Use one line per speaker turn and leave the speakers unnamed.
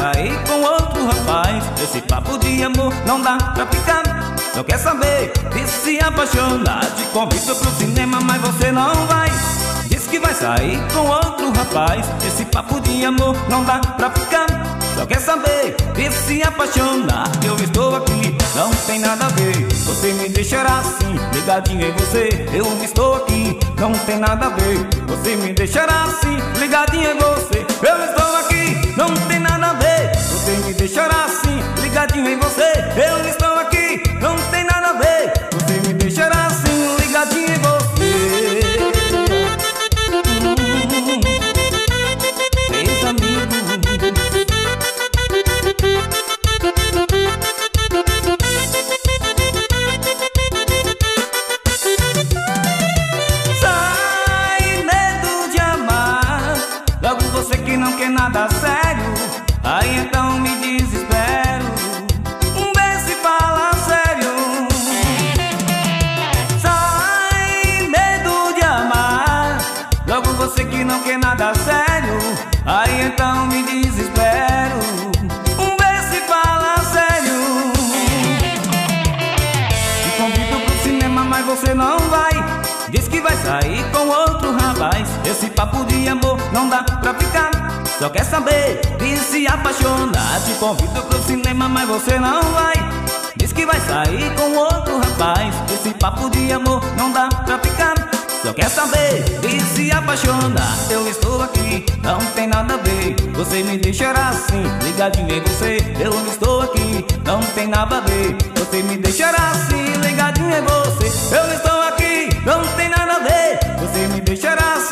sair com outro rapaz. Esse papo de amor não dá pra ficar. Não quer saber de se apaixonar. Te convido pro cinema, mas você não vai. Diz que vai sair com outro rapaz. Esse papo de amor não dá pra ficar. Só quer saber de se apaixonar. Eu estou aqui, não tem nada a ver. Você me deixará assim, ligadinho em você. Eu estou aqui, não tem nada a ver. Você me deixará assim, ligadinho em você. Eu estou aqui, não tem nada a ver. Você me deixará assim, ligadinho em você. Eu estou aqui, não tem nada a ver. Você me deixará assim, ligadinho em você. Ex-amigo. Você que não quer nada sério, aí então me desespero. Vê se fala sério. Sai, medo de amar. Logo você que não quer nada sério, aí então me desespero. Vê se fala sério. Te convido pro cinema, mas você não vai. Diz que vai sair com outro rapaz. Esse papo de amor não dá pra ficar. Só quer saber de se apaixonar. Te convido pro cinema, mas você não vai. Diz que vai sair com outro rapaz. Esse papo de amor não dá pra ficar. Só quer saber de se apaixonar. Eu estou aqui, não tem nada a ver. Você me deixará assim, ligadinho em você. Eu estou aqui, não tem nada a ver. Você me deixará assim, ligadinho em você. Eu estou aqui, não tem nada a ver. Você me deixará assim.